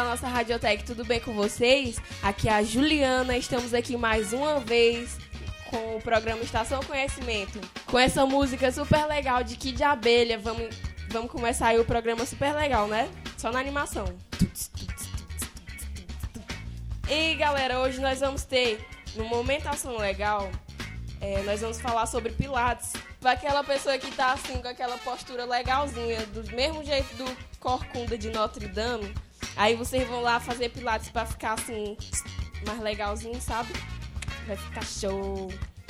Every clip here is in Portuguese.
da nossa Radiotech, tudo bem com vocês? Aqui é a Juliana, estamos aqui mais uma vez com o programa Estação Conhecimento. Com essa música super legal de Kid Abelha, vamos começar aí o programa super legal, né? Só na animação. E galera, hoje nós vamos ter, no Momento Ação Legal, nós vamos falar sobre Pilates. Para aquela pessoa que tá assim, com aquela postura legalzinha, do mesmo jeito do Corcunda de Notre Dame, aí vocês vão lá fazer Pilates para ficar assim, mais legalzinho, sabe? Vai ficar show.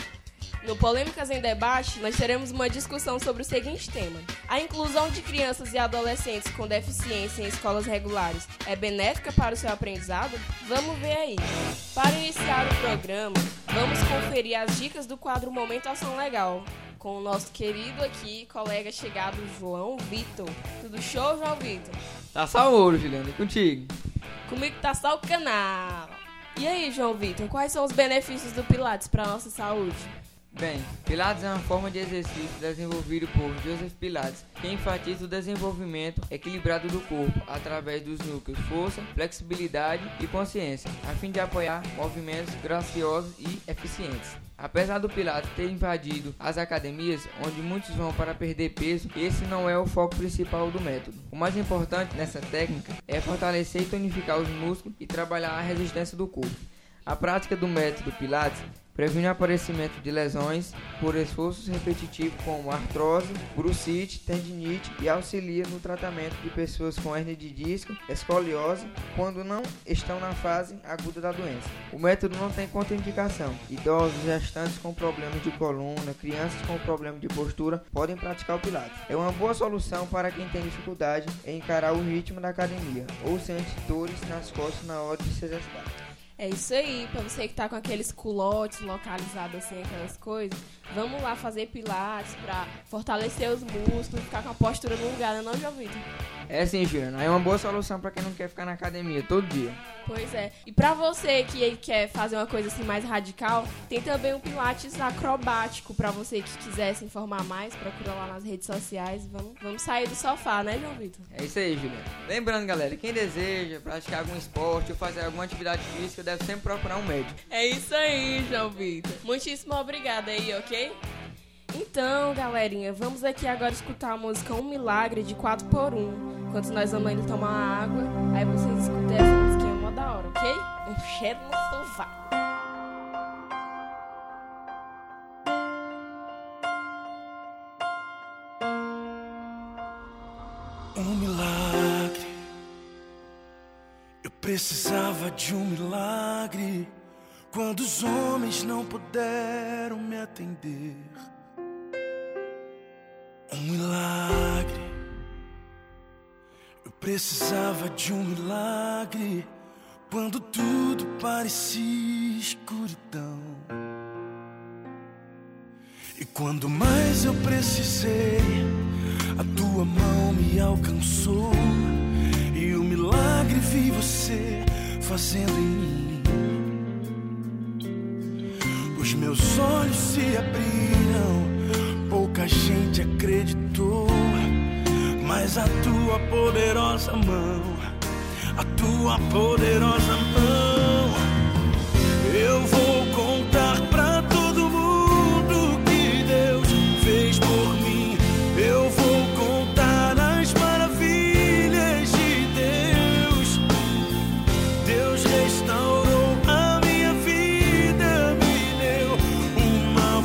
No Polêmicas em Debate, nós teremos uma discussão sobre o seguinte tema: a inclusão de crianças e adolescentes com deficiência em escolas regulares é benéfica para o seu aprendizado? Vamos ver aí. Para iniciar o programa, vamos conferir as dicas do quadro Momento Ação Legal, com o nosso querido aqui, colega chegado, João Vitor. Tudo show, João Vitor? Tá só o ouro, Juliana, e contigo? Comigo tá só o canal. E aí, João Vitor, quais são os benefícios do Pilates para a nossa saúde? Bem, Pilates é uma forma de exercício desenvolvido por Joseph Pilates, que enfatiza o desenvolvimento equilibrado do corpo através dos núcleos força, flexibilidade e consciência, a fim de apoiar movimentos graciosos e eficientes. Apesar do Pilates ter invadido as academias, onde muitos vão para perder peso, esse não é o foco principal do método. O mais importante nessa técnica é fortalecer e tonificar os músculos e trabalhar a resistência do corpo. A prática do método Pilates previne o aparecimento de lesões por esforços repetitivos como artrose, brucite, tendinite e auxilia no tratamento de pessoas com hérnia de disco, escoliose, quando não estão na fase aguda da doença. O método não tem contraindicação. Idosos, gestantes com problemas de coluna, crianças com problema de postura podem praticar o Pilates. É uma boa solução para quem tem dificuldade em encarar o ritmo da academia ou sente dores nas costas na hora de se exercitar. É isso aí, pra você que tá com aqueles culotes localizados assim, aquelas coisas, vamos lá fazer Pilates pra fortalecer os músculos, ficar com a postura no lugar, não, João Vitor? É sim, Juliana, é uma boa solução pra quem não quer ficar na academia todo dia. Pois é, e pra você que quer fazer uma coisa assim mais radical, tem também um Pilates acrobático, pra você que quiser se informar mais, procura lá nas redes sociais, vamos sair do sofá, né, João Vitor? É isso aí, Juliana. Lembrando, galera, quem deseja praticar algum esporte ou fazer alguma atividade física deve sempre procurar um médico. É isso aí, João Vitor. Muitíssimo obrigada aí, ok? Então, galerinha, vamos aqui agora escutar a música Um Milagre de 4x1. Enquanto nós vamos indo tomar água, aí vocês escutem essa musiquinha mó da hora, ok? Um cheiro no sofá. Um milagre, eu precisava de um milagre, quando os homens não puderam me atender. Um milagre, eu precisava de um milagre, quando tudo parecia escuridão. E quando mais eu precisei, a tua mão me alcançou, e o milagre vi você fazendo em mim. Os meus olhos se abriram, pouca gente acreditou, mas a tua poderosa mão, a tua poderosa mão, eu vou contar pra todo mundo que Deus fez por mim. Eu vou contar as maravilhas de Deus. Deus restaurou a minha vida, me deu uma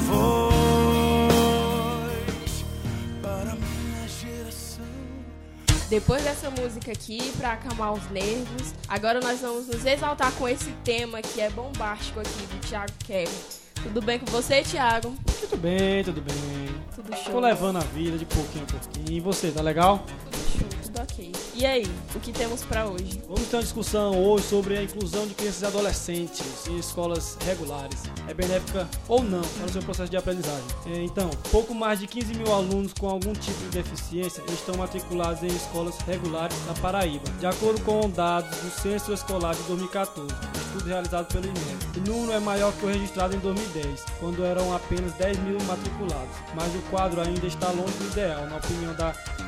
voz para minha geração. Depois dessa música aqui, pra acalmar os nervos, agora nós vamos nos exaltar com esse tema que é bombástico aqui, do Thiago Kevin. Tudo bem com você, Thiago? Tudo bem, tudo bem. Tudo show. Tô levando a vida de pouquinho a pouquinho. E você, tá legal? Tudo show, tudo ok. E aí, o que temos pra hoje? Vamos ter uma discussão hoje sobre a inclusão de crianças e adolescentes em escolas regulares. É benéfica ou não para o seu processo de aprendizagem? Então, pouco mais de 15 mil alunos com algum tipo de deficiência estão matriculados em escolas regulares na Paraíba, de acordo com dados do Censo Escolar de 2014, estudo realizado pelo INEP. O número é maior que o registrado em 2010, quando eram apenas 10 mil matriculados, mas o quadro ainda está longe do ideal, na opinião da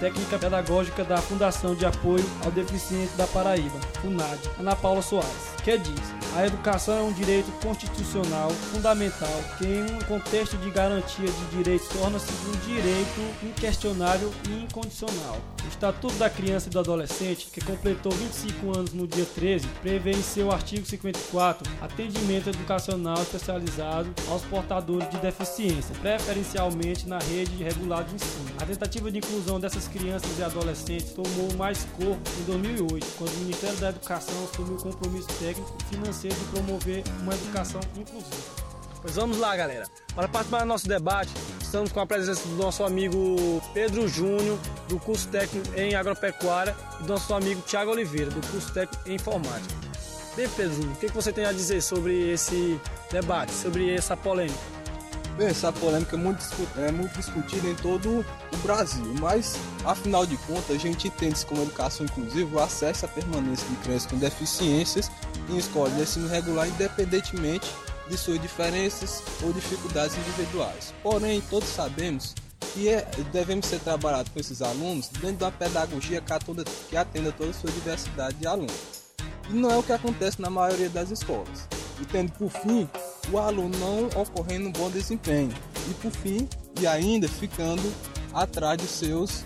técnica pedagógica da Fundação de Apoio ao Deficiente da Paraíba, FUNAD, Ana Paula Soares, que diz: a educação é um direito constitucional fundamental que, em um contexto de garantia de direitos, torna-se um direito inquestionável e incondicional. O Estatuto da Criança e do Adolescente, que completou 25 anos no dia 13, prevê em seu artigo 54 atendimento educacional especializado aos portadores de deficiência, preferencialmente na rede regular de ensino. A tentativa de inclusão dessas crianças e adolescentes tomou mais corpo em 2008, quando o Ministério da Educação assumiu o compromisso técnico e financeiro de promover uma educação inclusiva. Pois vamos lá, galera. Para participar do nosso debate, estamos com a presença do nosso amigo Pedro Júnior, do curso técnico em agropecuária, e do nosso amigo Thiago Oliveira, do curso técnico em informática. Bem, Pedro Júnior, o que você tem a dizer sobre esse debate, sobre essa polêmica? Bem, essa polêmica é muito discutida em todo o Brasil, mas, afinal de contas, a gente entende como educação inclusiva o acesso à permanência de crianças com deficiências em escolas de ensino regular, independentemente de suas diferenças ou dificuldades individuais. Porém, todos sabemos que devemos ser trabalhados com esses alunos dentro de uma pedagogia que atenda toda a sua diversidade de alunos. E não é o que acontece na maioria das escolas. E tendo por fim o aluno não ocorrendo um bom desempenho. E por fim, e ainda ficando atrás de seus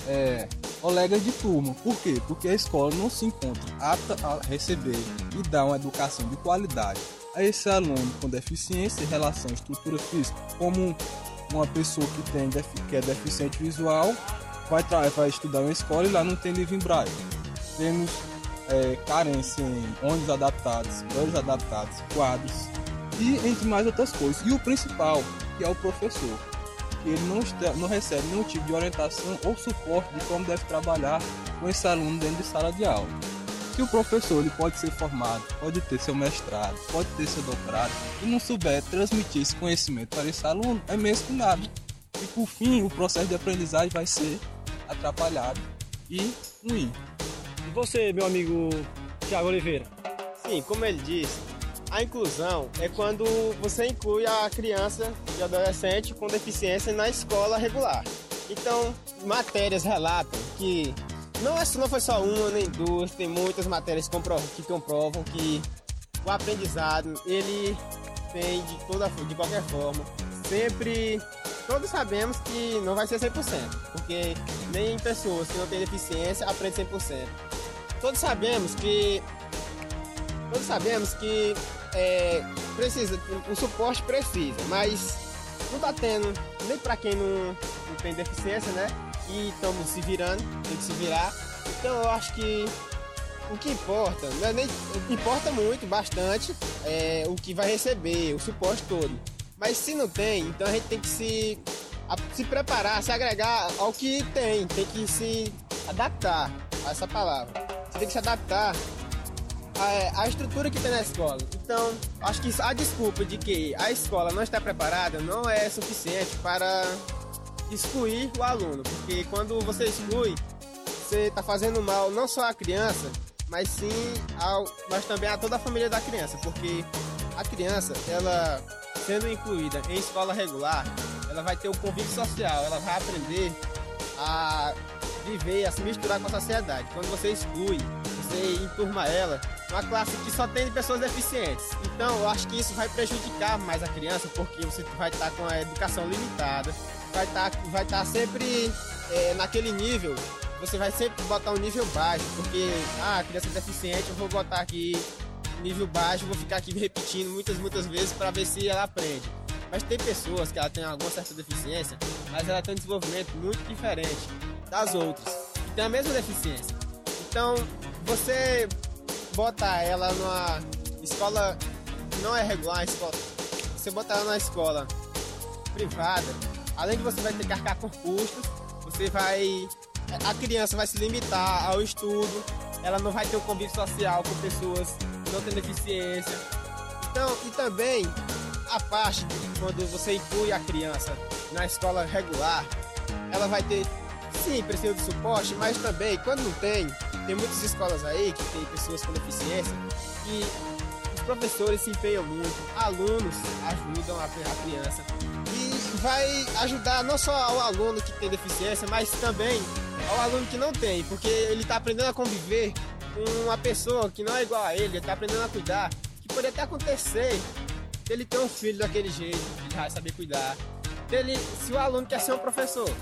colegas de turma. Por quê? Porque a escola não se encontra apta a receber e dar uma educação de qualidade a esse aluno com deficiência em relação à estrutura física, como uma pessoa que é deficiente visual vai estudar uma escola e lá não tem livro em braille. Temos carência em ônibus adaptados, banheiros adaptados, quadros e entre mais outras coisas. E o principal, que é o professor, que ele não recebe nenhum tipo de orientação ou suporte de como deve trabalhar com esse aluno dentro de sala de aula. Se o professor ele pode ser formado, pode ter seu mestrado, pode ter seu doutorado e não souber transmitir esse conhecimento para esse aluno, é mesmo que nada. E por fim, o processo de aprendizagem vai ser atrapalhado e ruim. E você, meu amigo Thiago Oliveira? Sim, como ele disse, a inclusão é quando você inclui a criança e adolescente com deficiência na escola regular. Então, matérias relatam que não foi só uma nem duas, tem muitas matérias que comprovam que o aprendizado ele tem de qualquer forma. Sempre, todos sabemos que não vai ser 100%, porque nem pessoas que não têm deficiência aprendem 100%. Todos sabemos que precisa, o suporte precisa, mas não está tendo nem para quem não tem deficiência, né? E estamos se virando, tem que se virar. Então eu acho que o que importa, importa muito, bastante, o que vai receber, o suporte todo. Mas se não tem, então a gente tem que se preparar, se agregar ao que tem que se adaptar a essa palavra. Você tem que se adaptar à estrutura que tem na escola. Então, acho que a desculpa de que a escola não está preparada não é suficiente para excluir o aluno, porque quando você exclui, você está fazendo mal não só à criança, mas também a toda a família da criança, porque a criança, ela sendo incluída em escola regular, ela vai ter um convívio social, ela vai aprender a viver, a se misturar com a sociedade. Quando você exclui, você enturma ela numa classe que só tem pessoas deficientes. Então, eu acho que isso vai prejudicar mais a criança, porque você vai estar com a educação limitada, vai estar sempre naquele nível. Você vai sempre botar um nível baixo, porque a criança é deficiente, eu vou botar aqui nível baixo, vou ficar aqui repetindo muitas vezes para ver se ela aprende. Mas tem pessoas que ela tem alguma certa deficiência, mas ela tem um desenvolvimento muito diferente das outras, que tem a mesma deficiência. Então, você botar ela numa escola que não é regular, você botar ela numa escola privada, além de você vai ter que arcar com custos, a criança vai se limitar ao estudo, ela não vai ter um convívio social com pessoas que não têm deficiência. Então, e também a parte de quando você inclui a criança na escola regular, ela vai ter, sim, precisa de suporte, mas também, quando não tem muitas escolas aí que tem pessoas com deficiência e os professores se empenham muito, alunos ajudam a criança e vai ajudar não só ao aluno que tem deficiência, mas também ao aluno que não tem, porque ele está aprendendo a conviver com uma pessoa que não é igual a ele está aprendendo a cuidar, que pode até acontecer ele ter um filho daquele jeito, ele vai saber cuidar. Se o aluno quer ser um professor,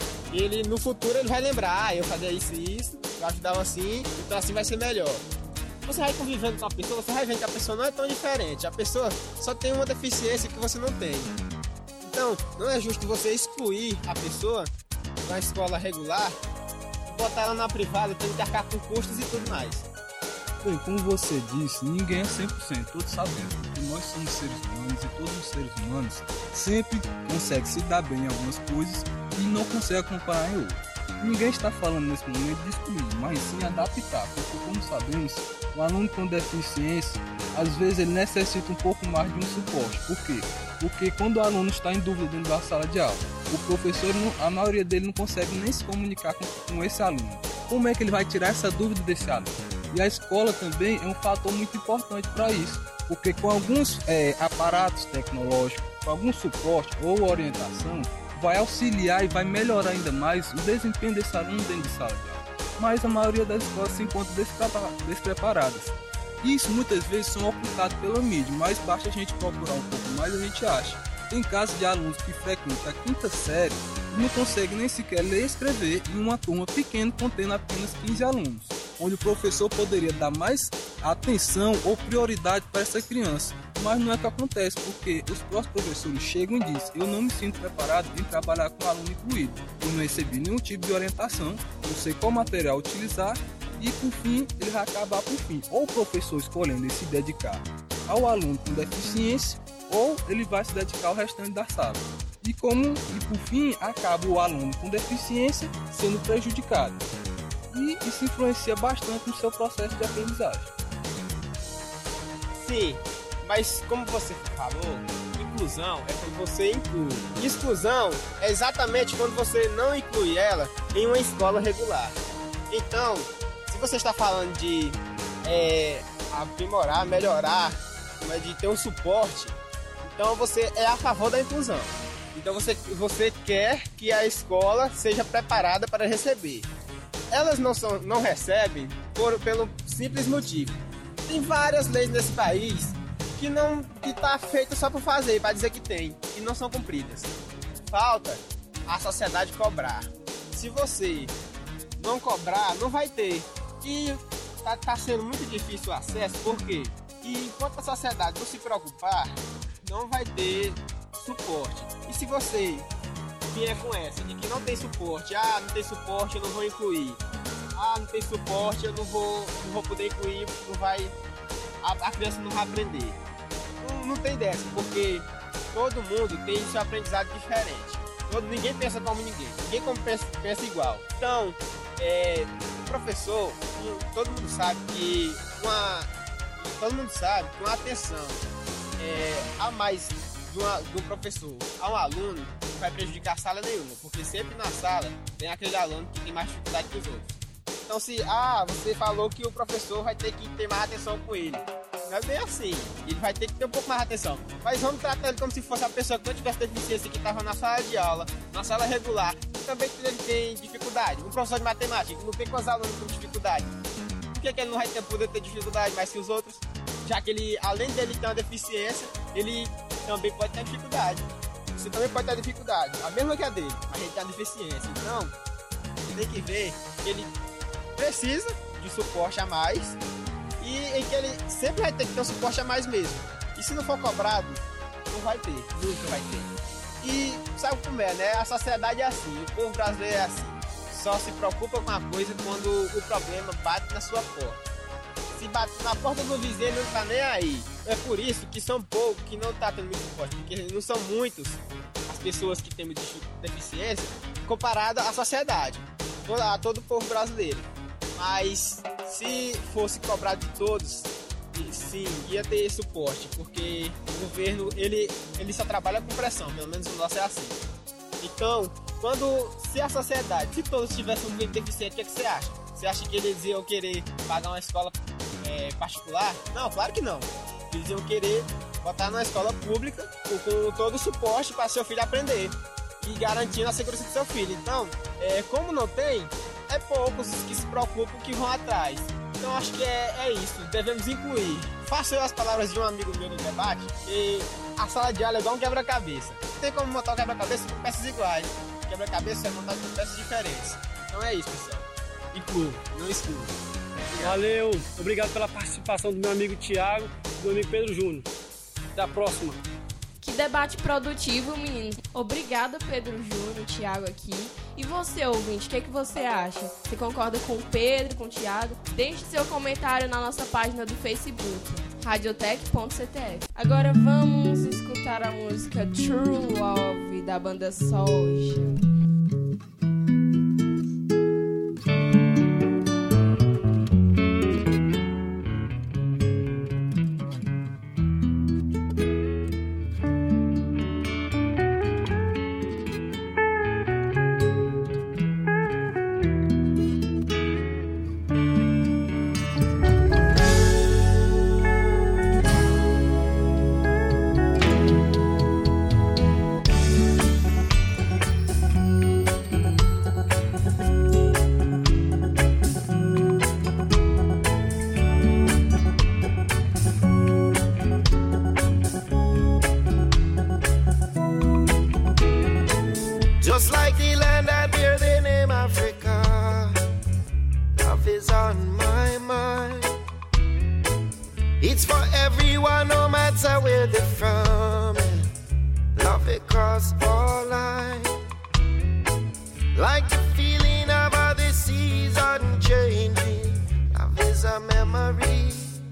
ele no futuro ele vai lembrar, eu fazia isso e isso, eu ajudava assim, então assim vai ser melhor. Você vai convivendo com a pessoa, você vai vendo que a pessoa não é tão diferente, a pessoa só tem uma deficiência que você não tem. Então, não é justo você excluir a pessoa da escola regular e botar ela na privada, tendo que arcar com custos e tudo mais. Bem, como você disse, ninguém é 100%, todos sabemos. Porque nós somos seres humanos e todos os seres humanos sempre conseguem se dar bem em algumas coisas e não conseguem acompanhar em outras. Ninguém está falando nesse momento de excluir, mas sim adaptar, porque como sabemos, o aluno com deficiência, às vezes ele necessita um pouco mais de um suporte. Por quê? Porque quando o aluno está em dúvida dentro da sala de aula, o professor, a maioria dele não consegue nem se comunicar com esse aluno. Como é que ele vai tirar essa dúvida desse aluno? E a escola também é um fator muito importante para isso, porque com alguns aparatos tecnológicos, com algum suporte ou orientação, vai auxiliar e vai melhorar ainda mais o desempenho desse aluno dentro de sala de aula. Mas a maioria das escolas se encontra despreparadas. Isso muitas vezes são ocultados pela mídia, mas basta a gente procurar um pouco mais e a gente acha. Tem casos de alunos que frequentam a 5ª série e não conseguem nem sequer ler e escrever em uma turma pequena contendo apenas 15 alunos, onde o professor poderia dar mais atenção ou prioridade para essa criança. Mas não é o que acontece, porque os próprios professores chegam e dizem: eu não me sinto preparado em trabalhar com aluno incluído, eu não recebi nenhum tipo de orientação, não sei qual material utilizar, e por fim ele vai acabar por fim, ou o professor escolhendo se dedicar ao aluno com deficiência, ou ele vai se dedicar ao restante da sala. E por fim acaba o aluno com deficiência sendo prejudicado. E isso influencia bastante no seu processo de aprendizagem. Sim, mas como você falou, inclusão é quando você inclui. Exclusão é exatamente quando você não inclui ela em uma escola regular. Então, se você está falando de aprimorar, melhorar, de ter um suporte, então você é a favor da inclusão. Então você quer que a escola seja preparada para receber. Elas não recebem pelo simples motivo. Tem várias leis nesse país que está feita só por fazer, para dizer que tem, e não são cumpridas. Falta a sociedade cobrar. Se você não cobrar, não vai ter. E tá sendo muito difícil o acesso, por quê? E enquanto a sociedade não se preocupar, não vai ter suporte. E se você vier com essa de que não tem suporte, não tem suporte, eu não vou incluir, não tem suporte, eu não vou poder incluir, a criança não vai aprender. Não tem dessa, porque todo mundo tem seu aprendizado diferente. Ninguém pensa como ninguém pensa igual. Então, o professor, todo mundo sabe que uma atenção a mais do professor a um aluno não vai prejudicar a sala nenhuma, porque sempre na sala tem aquele aluno que tem mais dificuldade que os outros. Então se você falou que o professor vai ter que ter mais atenção com ele, não é bem assim, ele vai ter que ter um pouco mais de atenção, mas vamos tratar ele como se fosse a pessoa que não tivesse deficiência, que estava na sala de aula, na sala regular, e também ele tem dificuldade. Um professor de matemática não tem quantos alunos com dificuldade, por que ele não vai poder ter dificuldade mais que os outros? Já que ele, além dele ter uma deficiência, ele também pode ter dificuldade. Você também pode ter dificuldade, a mesma que a dele, mas ele tem uma deficiência. Então, você tem que ver que ele precisa de suporte a mais e em que ele sempre vai ter que ter um suporte a mais mesmo. E se não for cobrado, não vai ter, nunca vai ter. E sabe como é, né? A sociedade é assim, o povo brasileiro é assim. Só se preocupa com a coisa quando o problema bate na sua porta. Se bate na porta do vizinho, ele não tá nem aí. É por isso que são poucos que não tá tendo muito suporte, porque não são muitos as pessoas que têm deficiência comparado à sociedade, a todo o povo brasileiro. Mas se fosse cobrado de todos, sim, ia ter suporte, porque o governo ele só trabalha com pressão, pelo menos o nosso é assim. Então, se a sociedade, se todos tivessem um deficiente, o que você acha? Você acha que eles iam querer pagar uma escola particular? Não, claro que não. Eles iam querer botar numa escola pública com todo o suporte para seu filho aprender e garantindo a segurança do seu filho. Então, como não tem, é poucos que se preocupam, que vão atrás. Então acho que é isso, devemos incluir. Faço eu as palavras de um amigo meu no debate, e a sala de aula é igual um quebra-cabeça. Não tem como montar um quebra-cabeça com peças iguais. Quebra-cabeça é montado com peças diferentes. Então é isso, pessoal. Inclua, não exclua. Valeu, obrigado pela participação do meu amigo Thiago e do meu amigo Pedro Júnior. Até a próxima. Que debate produtivo, meninos. Obrigada, Pedro Júnior, Thiago aqui. E você, ouvinte, o que você acha? Você concorda com o Pedro, com o Thiago? Deixe seu comentário na nossa página do Facebook, radiotech.ctf. Agora vamos escutar a música True Love, da banda Soulja. Just like the land that bear the name Africa, love is on my mind. It's for everyone, no matter where they're from. Love it across all lines. Like the feeling of how the seas are changing. Love is a memory.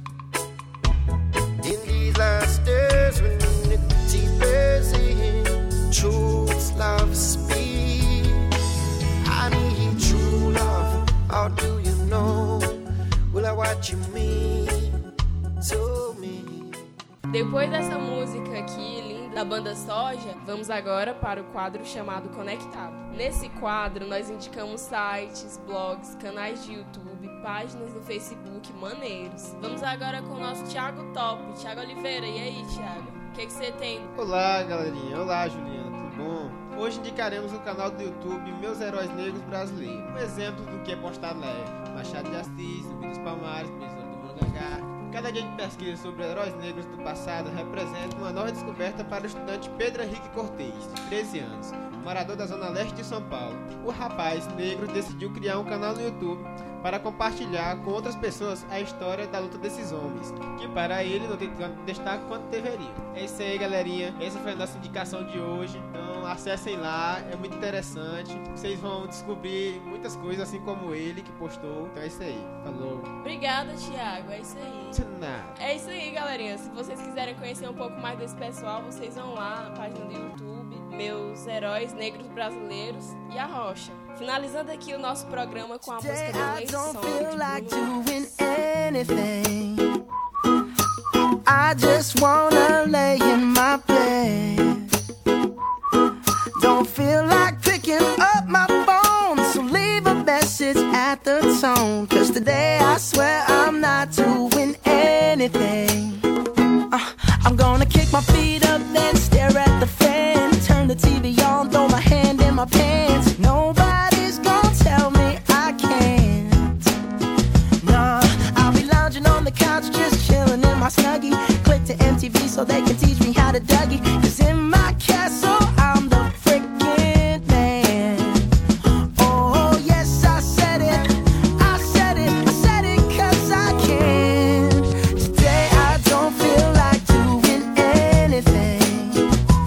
In these last days when unity bears in, truth, love, speak. I need true love. How do you know? Will I what you mean to me? Depois dessa música aqui, linda, da banda Soulja, vamos agora para o quadro chamado Conectado. Nesse quadro, nós indicamos sites, blogs, canais de YouTube, páginas no Facebook maneiros. Vamos agora com o nosso Thiago Top, Thiago Oliveira. E aí, Thiago? O que você tem? Olá, galerinha. Olá, Juliana. Tudo bom? Hoje indicaremos o canal do YouTube Meus Heróis Negros Brasileiros. Um exemplo do que é postado lá é Machado de Assis, Zumbi dos Palmares, Prisioneiro do Mangangá. Cada dia de pesquisa sobre heróis negros do passado representa uma nova descoberta para o estudante Pedro Henrique Cortez, de 13 anos, morador da zona leste de São Paulo. O rapaz negro decidiu criar um canal no YouTube para compartilhar com outras pessoas a história da luta desses homens, que para ele não tem tanto destaque quanto deveriam. É isso aí, galerinha. Essa foi a nossa indicação de hoje. Então acessem lá, é muito interessante. Vocês vão descobrir muitas coisas, assim como ele que postou. Então é isso aí. Falou. Obrigada, Thiago. É isso aí. É isso aí, galerinha. Se vocês quiserem conhecer um pouco mais desse pessoal, vocês vão lá na página do YouTube, Meus Heróis Negros Brasileiros e a Rocha. Finalizando aqui o nosso programa com a música do Lei Som de Bruno. I just wanna lay in my bed. Don't feel like picking up my phone, so leave a message at the tone. 'Cause today I swear I'm not doing anything. I'm gonna kick my feet up, then stare at the fan. Turn the TV on, throw my hand in my pants. Nobody's gonna tell me I can't. Nah, I'll be lounging on the couch, just chilling in my Snuggie. Click to MTV so they can teach me how to Dougie. 'Cause in my castle I'm the freaking man. Oh yes, I said it, I said it, I said it 'cause I can. Today I don't feel like doing anything.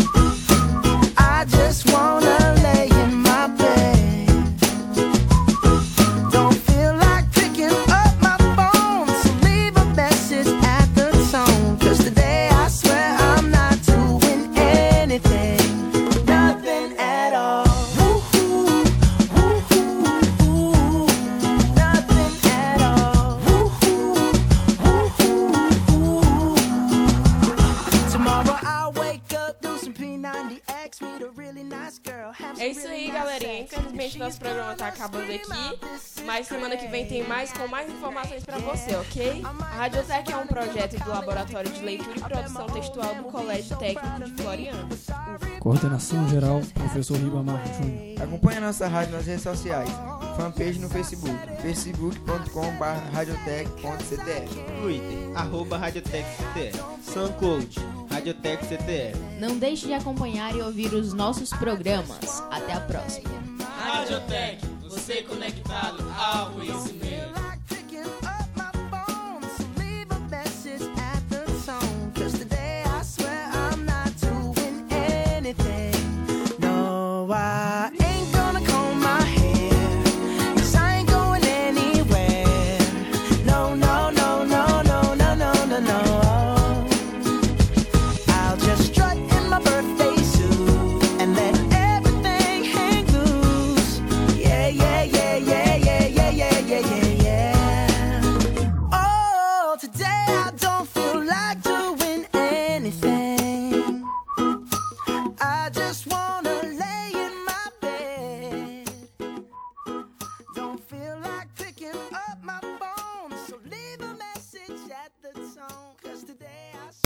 I just wanna lay in my bed. Don't feel like picking up my phone, so leave a message at the tone. 'Cause today I swear I'm not doing infelizmente nosso programa tá acabando aqui, mas semana que vem tem mais com mais informações pra você, ok? A Radiotec é um projeto do Laboratório de Leitura e Produção Textual do Colégio Técnico de Floriano. Coordenação geral, professor Ribamar Júnior. Acompanhe a nossa rádio nas redes sociais. Fanpage no Facebook, facebook.com/radiotec.ctf. Twitter, @RadiotecCTF. SoundCloud, Radiotec CTF. Não deixe de acompanhar e ouvir os nossos programas. Até a próxima. Radiotec, você conectado ao conhecimento.